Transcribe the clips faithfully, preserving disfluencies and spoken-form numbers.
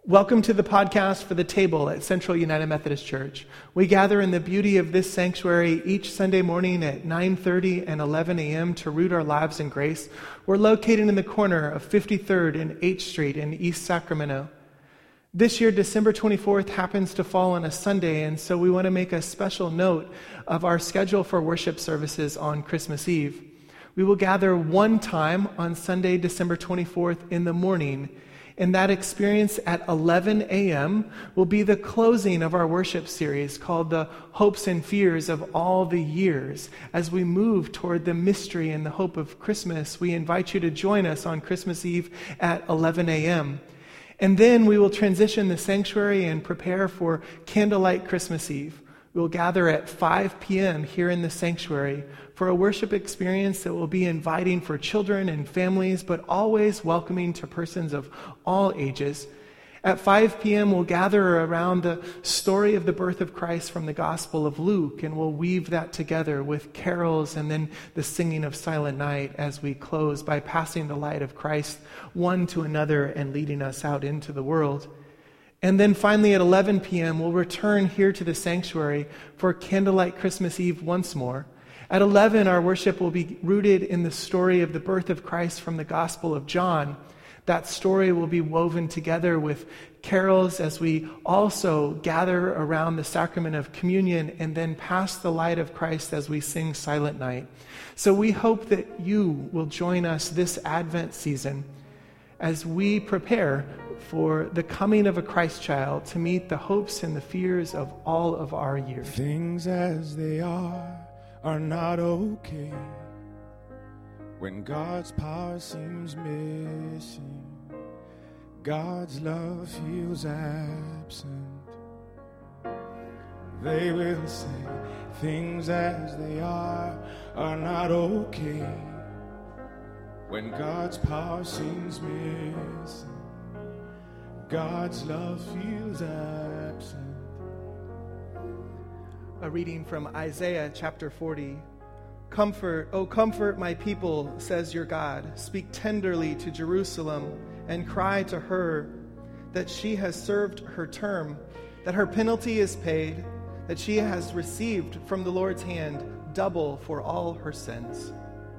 Welcome to the podcast for The Table at Central United Methodist Church. We gather in the beauty of this sanctuary each Sunday morning at nine thirty and eleven a.m. to root our lives in grace. We're located in the corner of fifty-third and eighth Street in East Sacramento. This year, December twenty-fourth happens to fall on a Sunday, and so we want to make a special note of our schedule for worship services on Christmas Eve. We will gather one time on Sunday, December twenty-fourth in the morning. And that experience at eleven a.m. will be the closing of our worship series called The Hopes and Fears of All the Years. As we move toward the mystery and the hope of Christmas, we invite you to join us on Christmas Eve at eleven a.m. And then we will transition the sanctuary and prepare for Candlelight Christmas Eve. We'll gather at five p.m. here in the sanctuary for a worship experience that will be inviting for children and families, but always welcoming to persons of all ages. At five p.m., we'll gather around the story of the birth of Christ from the Gospel of Luke, and we'll weave that together with carols and then the singing of Silent Night as we close by passing the light of Christ one to another and leading us out into the world. And then finally at eleven p.m., we'll return here to the sanctuary for Candlelight Christmas Eve once more. At eleven, our worship will be rooted in the story of the birth of Christ from the Gospel of John. That story will be woven together with carols as we also gather around the sacrament of communion and then pass the light of Christ as we sing Silent Night. So we hope that you will join us this Advent season as we prepare for the coming of a Christ child to meet the hopes and the fears of all of our years. Things as they are are not okay when God's power seems missing. God's love feels absent. They will say things as they are are not okay when God's power seems missing. God's love feels absent. A reading from Isaiah chapter forty. Comfort, O comfort my people, says your God. Speak tenderly to Jerusalem and cry to her that she has served her term, that her penalty is paid, that she has received from the Lord's hand double for all her sins.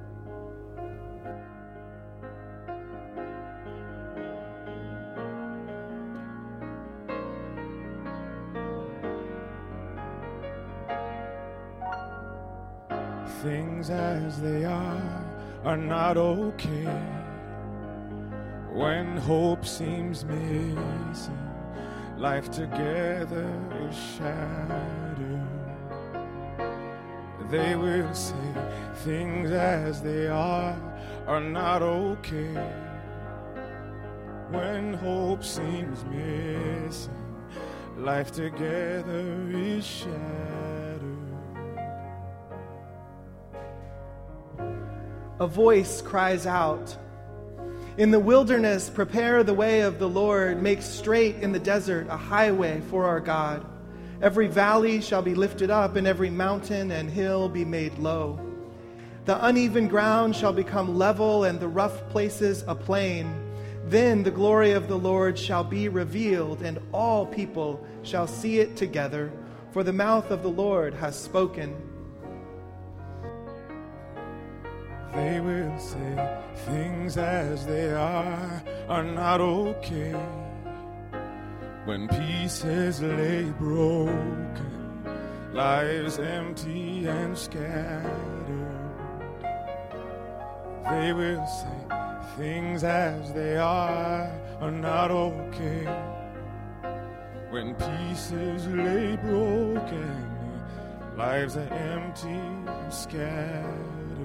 Things as they are are not okay when hope seems missing. Life together is shattered. They will say things as they are are not okay when hope seems missing. Life together is shattered. A voice cries out, "In the wilderness, prepare the way of the Lord. Make straight in the desert a highway for our God. Every valley shall be lifted up, and every mountain and hill be made low. The uneven ground shall become level, and the rough places a plain. Then the glory of the Lord shall be revealed, and all people shall see it together, for the mouth of the Lord has spoken." They will say things as they are are not okay when pieces lay broken, lives empty and scattered. They will say things as they are are not okay when pieces lay broken, lives are empty and scattered.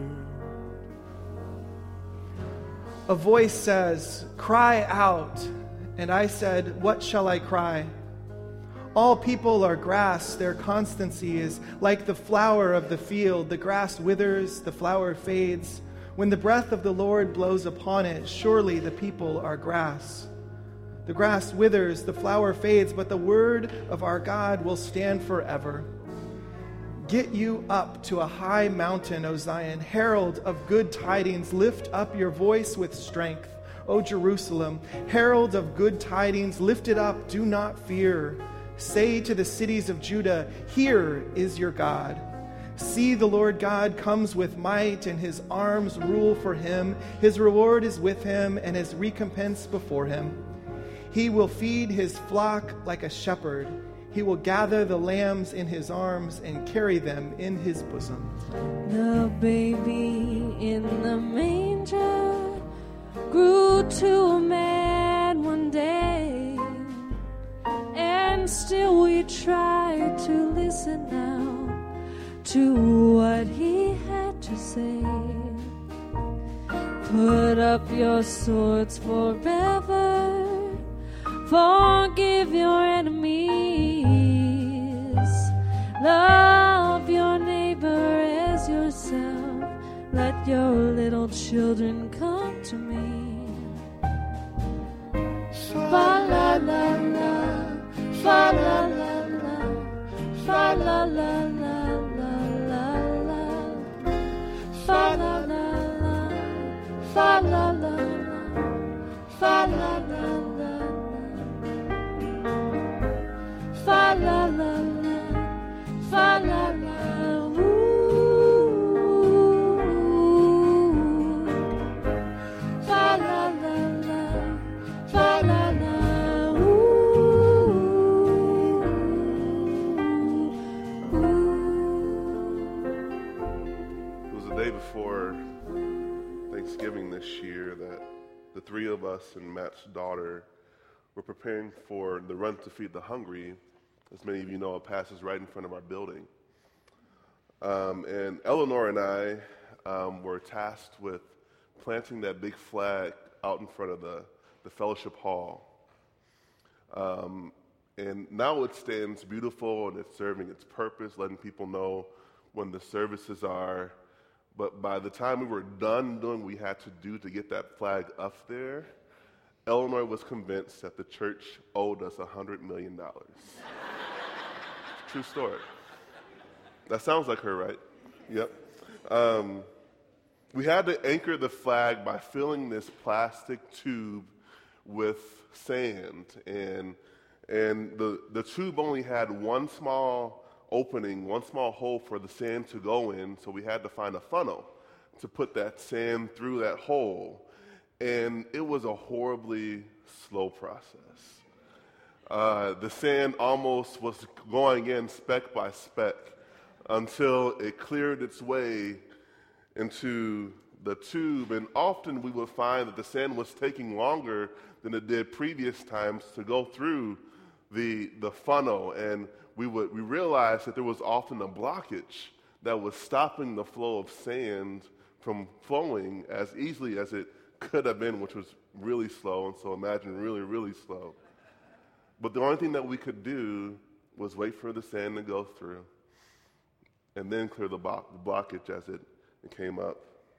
A voice says, "Cry out." And I said, "What shall I cry?" All people are grass, their constancy is like the flower of the field. The grass withers, the flower fades. When the breath of the Lord blows upon it, surely the people are grass. The grass withers, the flower fades, but the word of our God will stand forever. Get you up to a high mountain, O Zion, herald of good tidings. Lift up your voice with strength. O Jerusalem. Herald of good tidings, lift it up, do not fear. Say to the cities of Judah, here is your God. See, the Lord God comes with might, and his arms rule for him. His reward is with him, and his recompense before him. He will feed his flock like a shepherd. He will gather the lambs in his arms and carry them in his bosom. The baby in the manger grew to a man one day, and still we try to listen now to what he had to say. Put up your swords forever, forgive your enemies, love your neighbor as yourself, let your little children come to me. Fa la la la, fa la la la, fa la la la la la, fa la la la, fa la la la, fa la la la, fa la la la, fa la la, ooh, fa la la la, fa la la, ooh, ooh. It was the day before Thanksgiving this year that the three of us and Matt's daughter were preparing for the Run to Feed the Hungry. As many of you know, it passes right in front of our building. Um, and Eleanor and I um, were tasked with planting that big flag out in front of the, the fellowship hall. Um, and now it stands beautiful and it's serving its purpose, letting people know when the services are. But by the time we were done doing what we had to do to get that flag up there, Eleanor was convinced that the church owed us one hundred million dollars. True story. That sounds like her, right? Yep. Um, we had to anchor the flag by filling this plastic tube with sand. And, and the, the tube only had one small opening, one small hole for the sand to go in, so we had to find a funnel to put that sand through that hole. And it was a horribly slow process. Uh, the sand almost was going in speck by speck until it cleared its way into the tube. And often we would find that the sand was taking longer than it did previous times to go through the, the funnel. And we would we realized that there was often a blockage that was stopping the flow of sand from flowing as easily as it could have been, which was really slow. And so imagine really, really slow. But the only thing that we could do was wait for the sand to go through and then clear the blockage as it, it came up.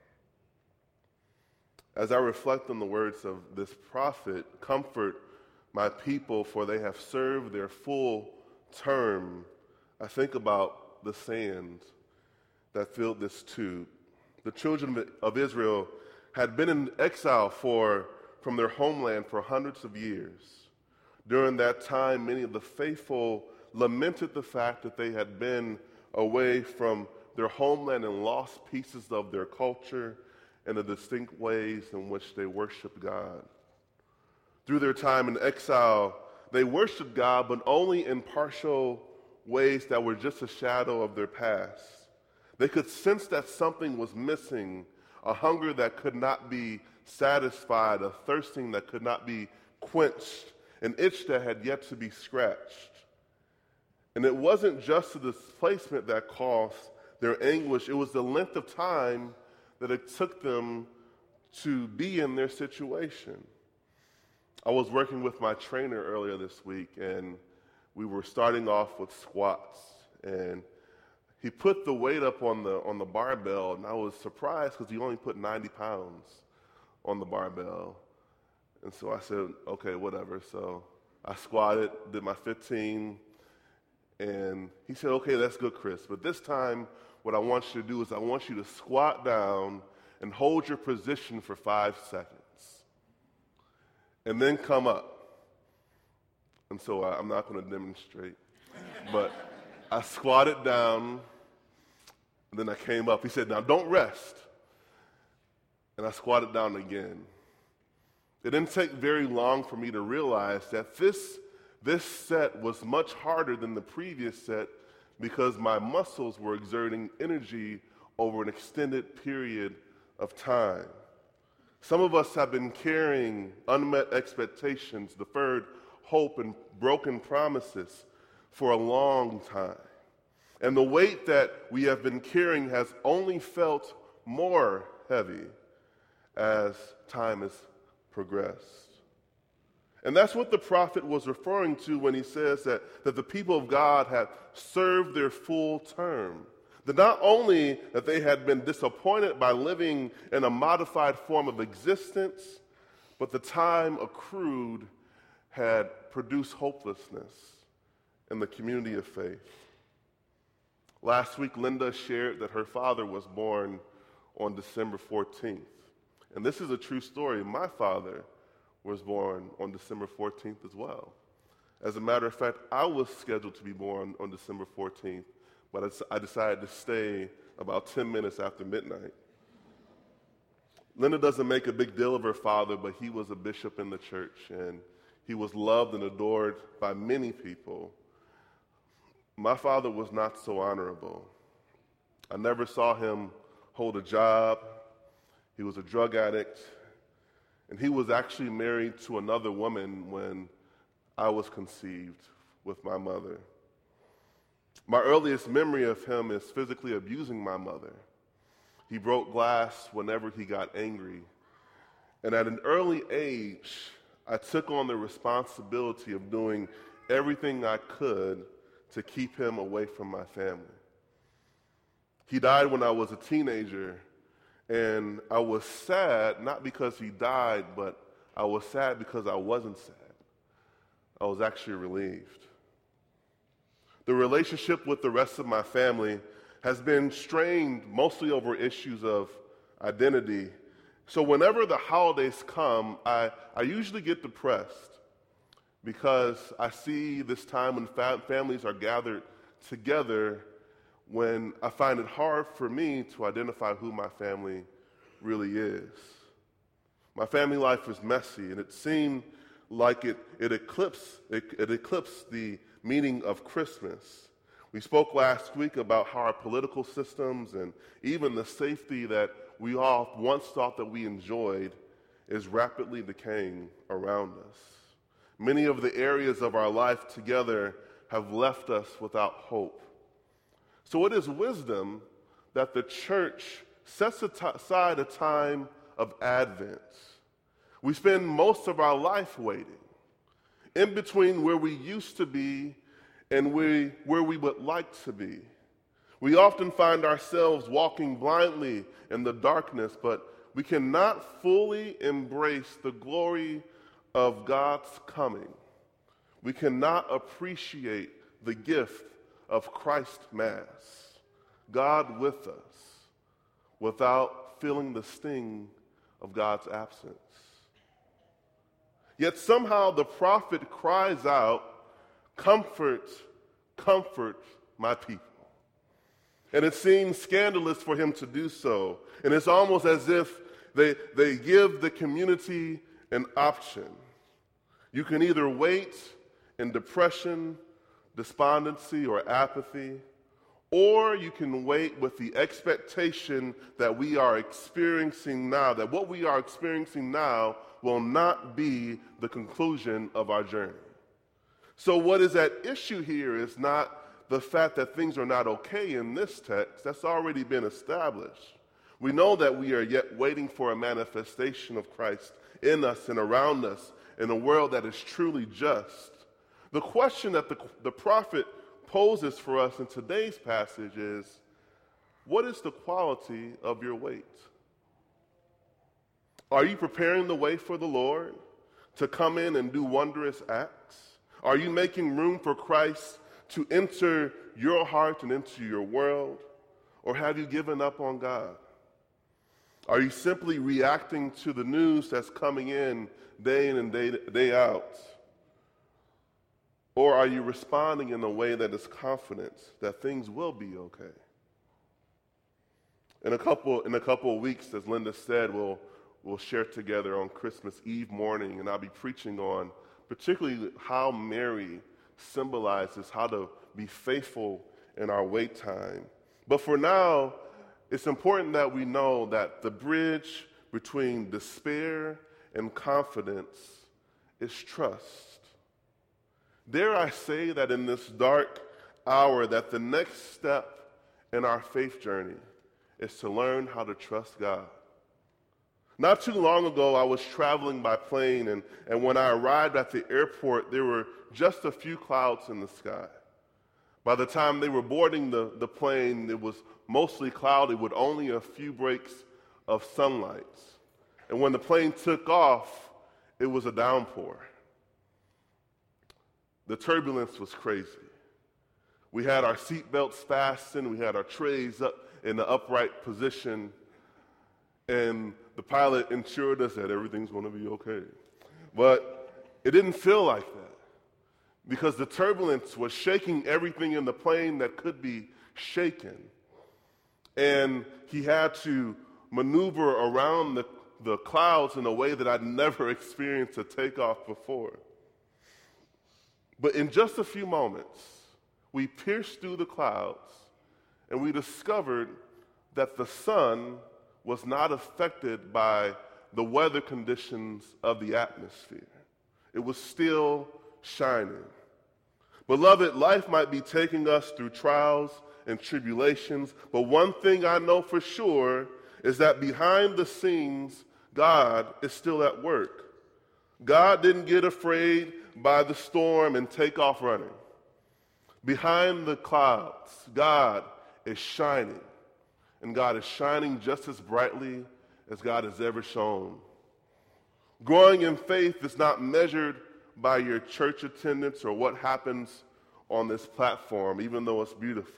As I reflect on the words of this prophet, comfort my people, for they have served their full term, I think about the sand that filled this tube. The children of Israel had been in exile for, from their homeland for hundreds of years. During that time, many of the faithful lamented the fact that they had been away from their homeland and lost pieces of their culture and the distinct ways in which they worship God. Through their time in exile, they worshiped God, but only in partial ways that were just a shadow of their past. They could sense that something was missing, a hunger that could not be satisfied, a thirsting that could not be quenched, an itch that had yet to be scratched. And it wasn't just the displacement that caused their anguish, it was the length of time that it took them to be in their situation. I was working with my trainer earlier this week, and we were starting off with squats, and he put the weight up on the on the barbell, and I was surprised because he only put ninety pounds on the barbell. And so I said, okay, whatever. So I squatted, did my fifteen, and he said, okay, that's good, Chris. But this time, what I want you to do is I want you to squat down and hold your position for five seconds. and then come up. And so I, I'm not going to demonstrate, but I squatted down, and then I came up. He said, now don't rest. And I squatted down again. It didn't take very long for me to realize that this, this set was much harder than the previous set because my muscles were exerting energy over an extended period of time. Some of us have been carrying unmet expectations, deferred hope, and broken promises for a long time. And the weight that we have been carrying has only felt more heavy as time has progressed. And that's what the prophet was referring to when he says that, that the people of God have served their full term. That not only that they had been disappointed by living in a modified form of existence, but the time accrued had produced hopelessness in the community of faith. Last week, Linda shared that her father was born on December fourteenth. And this is a true story. My father was born on December fourteenth as well. As a matter of fact, I was scheduled to be born on December fourteenth, but I decided to stay about ten minutes after midnight. Linda doesn't make a big deal of her father, but he was a bishop in the church, and he was loved and adored by many people. My father was not so honorable. I never saw him hold a job. He was a drug addict, and he was actually married to another woman when I was conceived with my mother. My earliest memory of him is physically abusing my mother. He broke glass whenever he got angry. And at an early age, I took on the responsibility of doing everything I could to keep him away from my family. He died when I was a teenager, and I was sad, not because he died, but I was sad because I wasn't sad. I was actually relieved. The relationship with the rest of my family has been strained mostly over issues of identity. So whenever the holidays come, I, I usually get depressed because I see this time when fa- families are gathered together when I find it hard for me to identify who my family really is. My family life is messy, and it seemed like it, it, eclipsed, it, it eclipsed the meaning of Christmas. We spoke last week about how our political systems and even the safety that we all once thought that we enjoyed is rapidly decaying around us. Many of the areas of our life together have left us without hope. So it is wisdom that the church sets aside a time of Advent. We spend most of our life waiting, in between where we used to be and we, where we would like to be. We often find ourselves walking blindly in the darkness, but we cannot fully embrace the glory of God's coming. We cannot appreciate the gift of Christ Mass, God with us, without feeling the sting of God's absence. Yet somehow the prophet cries out, "Comfort, comfort my people." And it seems scandalous for him to do so. And it's almost as if they, they give the community an option. You can either wait in depression, despondency, or apathy, or you can wait with the expectation that we are experiencing now, that what we are experiencing now will not be the conclusion of our journey. So what is at issue here is not the fact that things are not okay in this text. That's already been established. We know that we are yet waiting for a manifestation of Christ in us and around us in a world that is truly just. The question that the, the prophet poses for us in today's passage is, what is the quality of your wait? Are you preparing the way for the Lord to come in and do wondrous acts? Are you making room for Christ to enter your heart and into your world? Or have you given up on God? Are you simply reacting to the news that's coming in day in and day, day out? Or are you responding in a way that is confident that things will be okay? In a couple, in a couple of weeks, as Linda said, we'll, we'll share together on Christmas Eve morning, and I'll be preaching on particularly how Mary symbolizes how to be faithful in our wait time. But for now, it's important that we know that the bridge between despair and confidence is trust. Dare I say that in this dark hour, that the next step in our faith journey is to learn how to trust God. Not too long ago, I was traveling by plane, and, and when I arrived at the airport, there were just a few clouds in the sky. By the time they were boarding the, the plane, it was mostly cloudy with only a few breaks of sunlight. And when the plane took off, it was a downpour. The turbulence was crazy. We had our seatbelts fastened, we had our trays up in the upright position, and the pilot assured us that everything's going to be okay. But it didn't feel like that, because the turbulence was shaking everything in the plane that could be shaken. And he had to maneuver around the, the clouds in a way that I'd never experienced a takeoff before. But in just a few moments, we pierced through the clouds, and we discovered that the sun was not affected by the weather conditions of the atmosphere. It was still shining. Beloved, life might be taking us through trials and tribulations, but one thing I know for sure is that behind the scenes, God is still at work. God didn't get afraid by the storm and take off running. Behind the clouds, God is shining, and God is shining just as brightly as God has ever shone. Growing in faith is not measured by your church attendance or what happens on this platform, even though it's beautiful.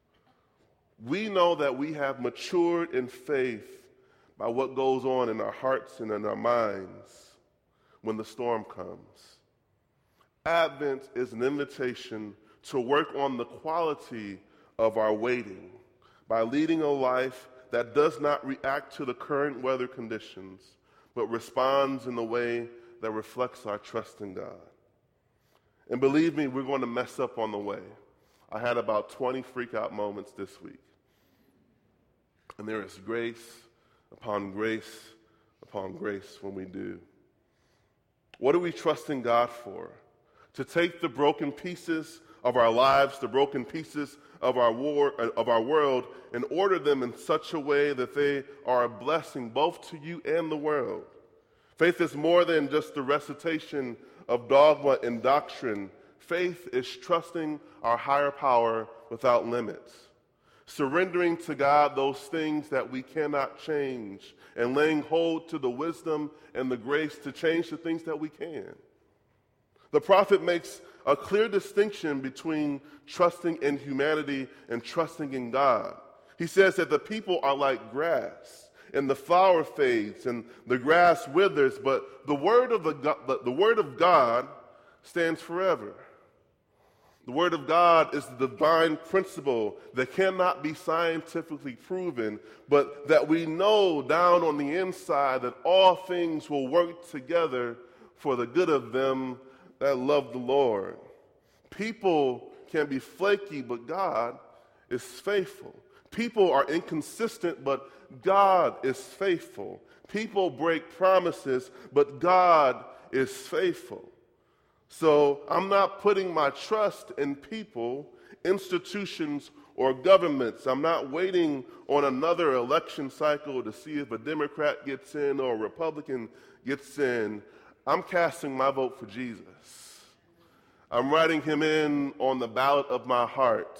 We know that we have matured in faith by what goes on in our hearts and in our minds when the storm comes. Advent is an invitation to work on the quality of our waiting by leading a life that does not react to the current weather conditions, but responds in a way that reflects our trust in God. And believe me, we're going to mess up on the way. I had about twenty freak-out moments this week. And there is grace upon grace upon grace when we do. What are we trusting God for? To take the broken pieces of our lives, the broken pieces of our war, of our world, and order them in such a way that they are a blessing both to you and the world. Faith is more than just the recitation of dogma and doctrine. Faith is trusting our higher power without limits, surrendering to God those things that we cannot change, and laying hold to the wisdom and the grace to change the things that we can. The prophet makes a clear distinction between trusting in humanity and trusting in God. He says that the people are like grass, and the flower fades, and the grass withers, but the word of the, the word of God stands forever. The Word of God is the divine principle that cannot be scientifically proven, but that we know down on the inside that all things will work together for the good of them that love the Lord. People can be flaky, but God is faithful. People are inconsistent, but God is faithful. People break promises, but God is faithful. So I'm not putting my trust in people, institutions, or governments. I'm not waiting on another election cycle to see if a Democrat gets in or a Republican gets in. I'm casting my vote for Jesus. I'm writing him in on the ballot of my heart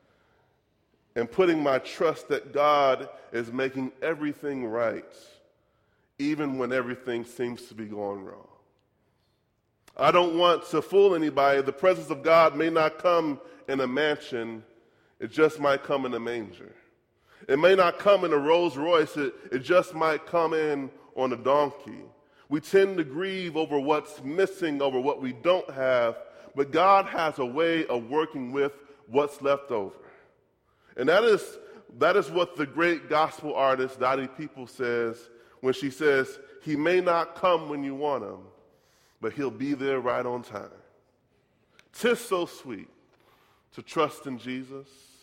and putting my trust that God is making everything right, even when everything seems to be going wrong. I don't want to fool anybody. The presence of God may not come in a mansion. It just might come in a manger. It may not come in a Rolls Royce. It, it just might come in on a donkey. We tend to grieve over what's missing, over what we don't have, but God has a way of working with what's left over. And that is, that is what the great gospel artist Dottie Peoples says when she says, he may not come when you want him, but he'll be there right on time. 'Tis so sweet to trust in Jesus,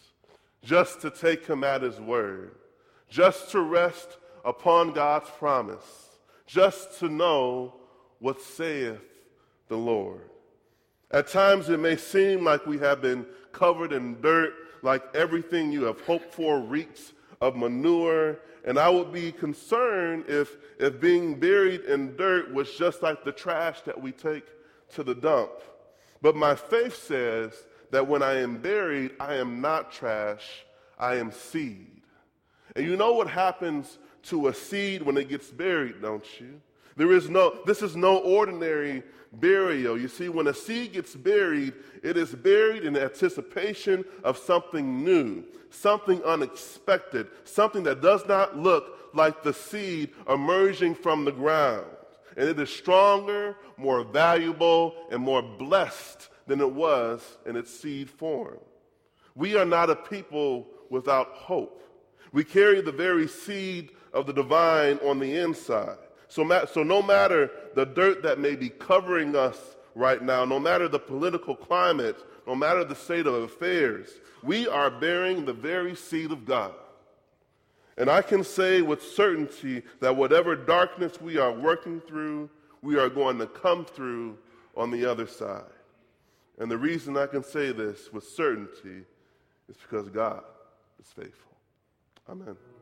just to take him at his word, just to rest upon God's promise, just to know what saith the Lord. At times it may seem like we have been covered in dirt, like everything you have hoped for reeks of manure, and I would be concerned if, if being buried in dirt was just like the trash that we take to the dump. But my faith says that when I am buried, I am not trash, I am seed. And you know what happens to a seed when it gets buried, don't you? There is no, this is no ordinary burial. You see, when a seed gets buried, it is buried in anticipation of something new, something unexpected, something that does not look like the seed emerging from the ground. And it is stronger, more valuable, and more blessed than it was in its seed form. We are not a people without hope. We carry the very seed of the divine on the inside. So, ma- so no matter the dirt that may be covering us right now, no matter the political climate, no matter the state of affairs, we are bearing the very seed of God. And I can say with certainty that whatever darkness we are working through, we are going to come through on the other side. And the reason I can say this with certainty is because God is faithful. Amen.